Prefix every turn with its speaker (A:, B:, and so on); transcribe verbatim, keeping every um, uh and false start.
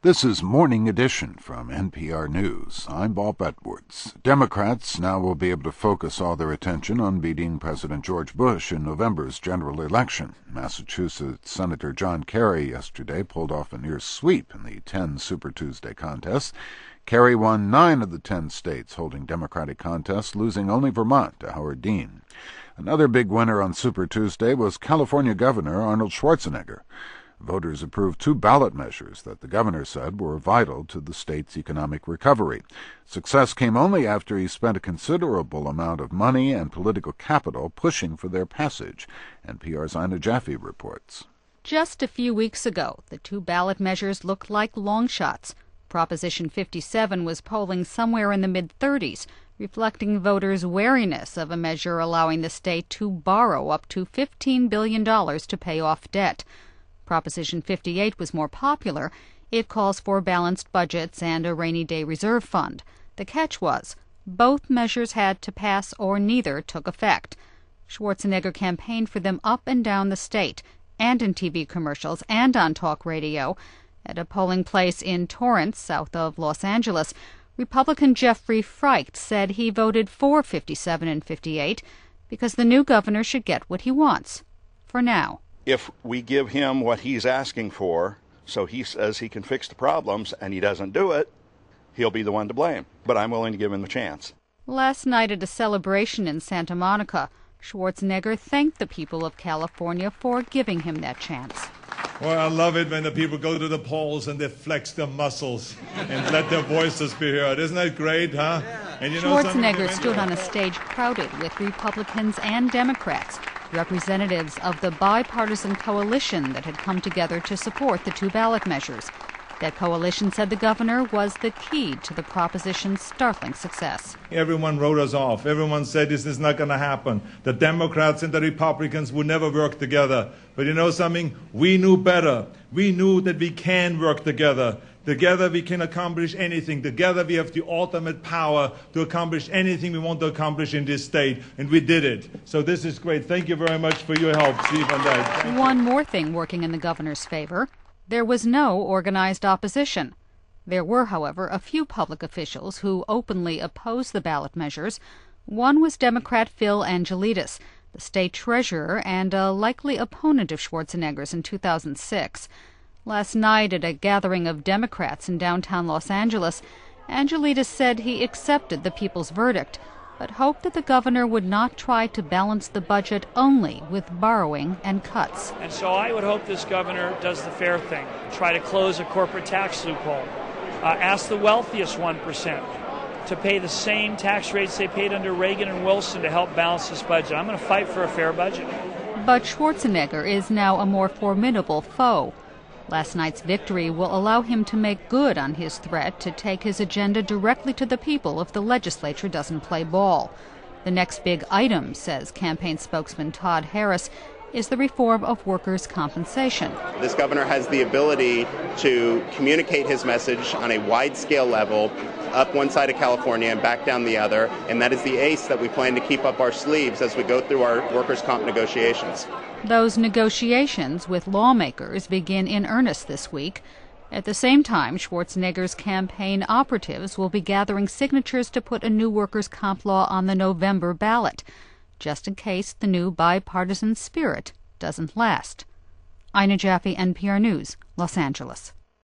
A: This is Morning Edition from N P R News. I'm Bob Edwards. Democrats now will be able to focus all their attention on beating President George Bush in November's general election. Massachusetts Senator John Kerry yesterday pulled off a near sweep in the ten Super Tuesday contests. Kerry won nine of the ten states holding Democratic contests, losing only Vermont to Howard Dean. Another big winner on Super Tuesday was California Governor Arnold Schwarzenegger. Voters approved two ballot measures that the governor said were vital to the state's economic recovery. Success came only after he spent a considerable amount of money and political capital pushing for their passage. N P R's Ina Jaffe reports.
B: Just a few weeks ago, the two ballot measures looked like long shots. Proposition fifty-seven was polling somewhere in the mid-thirties, reflecting voters' wariness of a measure allowing the state to borrow up to fifteen billion dollars to pay off debt. Proposition fifty-eight was more popular. It calls for balanced budgets and a rainy day reserve fund. The catch was, both measures had to pass or neither took effect. Schwarzenegger campaigned for them up and down the state, and in T V commercials and on talk radio. At a polling place in Torrance, south of Los Angeles, Republican Jeffrey Freicht said he voted for fifty-seven and fifty-eight because the new governor should get what he wants, for now.
C: If we give him what he's asking for, so he says he can fix the problems, and he doesn't do it, he'll be the one to blame. But I'm willing to give him a chance.
B: Last night at a celebration in Santa Monica, Schwarzenegger thanked the people of California for giving him that chance.
D: Well, I love it when the people go to the polls and they flex their muscles and let their voices be heard. Isn't that great, huh? And you know
B: Schwarzenegger stood on a stage crowded with Republicans and Democrats, representatives of the bipartisan coalition that had come together to support the two ballot measures. That coalition said the governor was the key to the proposition's startling success.
D: Everyone wrote us off. Everyone said this is not going to happen. The Democrats and the Republicans would never work together. But you know something? We knew better. We knew that we can work together. Together we can accomplish anything. Together we have the ultimate power to accomplish anything we want to accomplish in this state. And we did it. So this is great. Thank you very much for your help, Steve, on that.
B: One more thing working in the governor's favor. There was no organized opposition. There were, however, a few public officials who openly opposed the ballot measures. One was Democrat Phil Angelides, the state treasurer and a likely opponent of Schwarzenegger's in two thousand six. Last night at a gathering of Democrats in downtown Los Angeles, Angelides said he accepted the people's verdict, but hoped that the governor would not try to balance the budget only with borrowing and cuts.
E: And so I would hope this governor does the fair thing, try to close a corporate tax loophole, uh, ask the wealthiest one percent to pay the same tax rates they paid under Reagan and Wilson to help balance this budget. I'm going to fight for a fair budget.
B: But Schwarzenegger is now a more formidable foe. Last night's victory will allow him to make good on his threat to take his agenda directly to the people if the legislature doesn't play ball. The next big item, says campaign spokesman Todd Harris, is the reform of workers' compensation.
F: This governor has the ability to communicate his message on a wide-scale level, up one side of California and back down the other, and that is the ace that we plan to keep up our sleeves as we go through our workers' comp negotiations.
B: Those negotiations with lawmakers begin in earnest this week. At the same time, Schwarzenegger's campaign operatives will be gathering signatures to put a new workers' comp law on the November ballot, just in case the new bipartisan spirit doesn't last. Ina Jaffe, N P R News, Los Angeles.